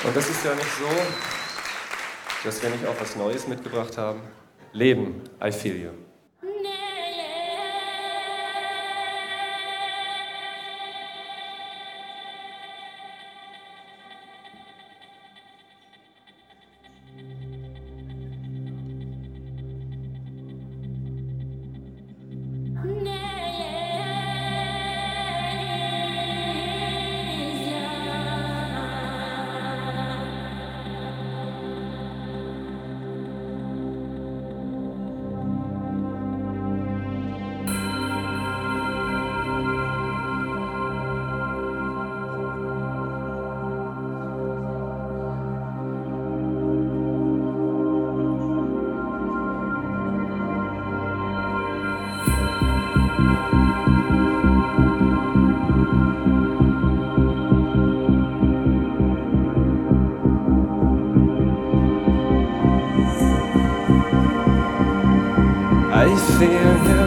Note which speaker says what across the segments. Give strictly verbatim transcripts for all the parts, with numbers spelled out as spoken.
Speaker 1: Und das ist ja nicht so, dass wir nicht auch was Neues mitgebracht haben. Leben, I feel you. I feel you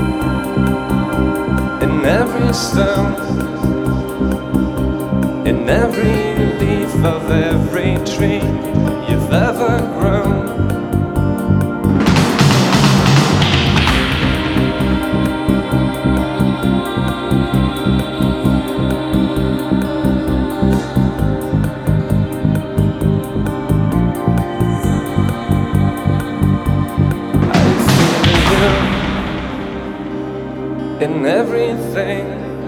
Speaker 1: in every stone, in every leaf of every tree you've ever grown. In everything,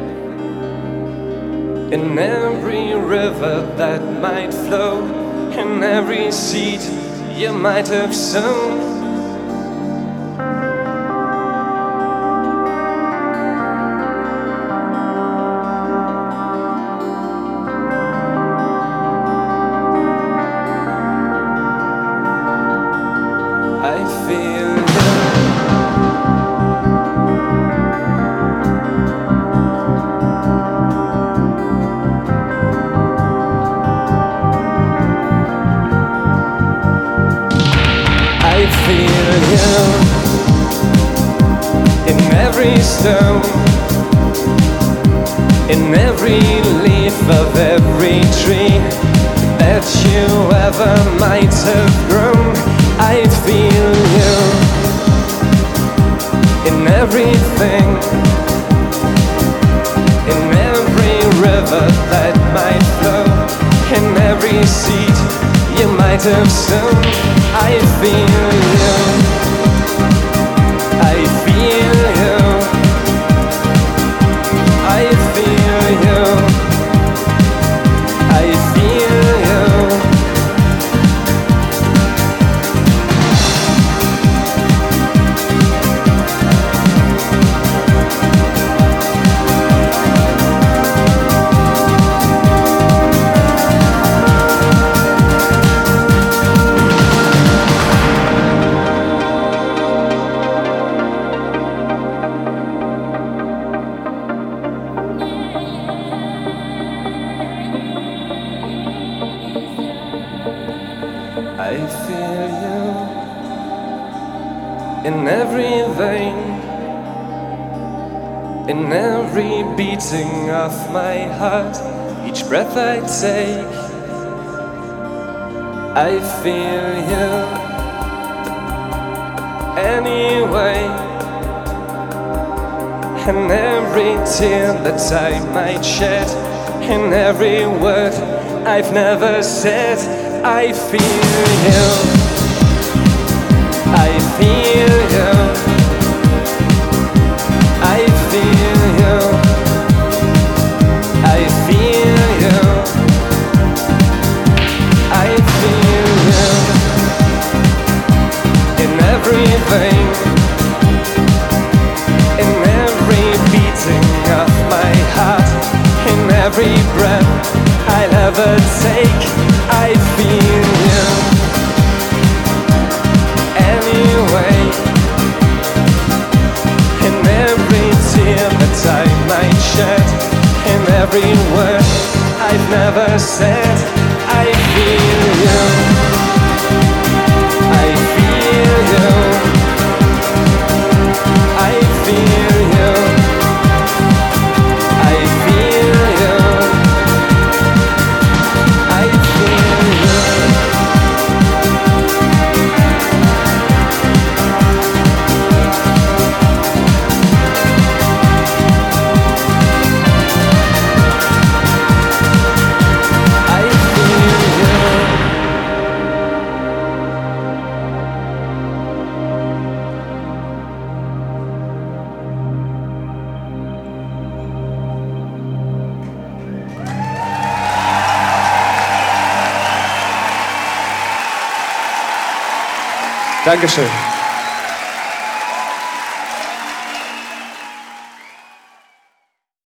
Speaker 1: in every river that might flow, in every seed you might have sown. I feel I feel you in every stone, in every leaf of every tree that you ever might have grown. I feel you in everything, in every river that might flow, in every seed you might have sown. I feel you, I feel you, I feel you, I feel you. I feel you in every vein, in every beating of my heart, each breath I take. I feel you anyway, in every tear that I might shed, in every word I've never said. I feel you, I feel you, I feel you, I feel you, I feel you in everything, in every beating of my heart, in every breath I'll ever take. I feel you anyway, in every tear that I might shed, in every word I've never said. I feel you, I feel you, I feel you, I feel you, I feel Dankeschön.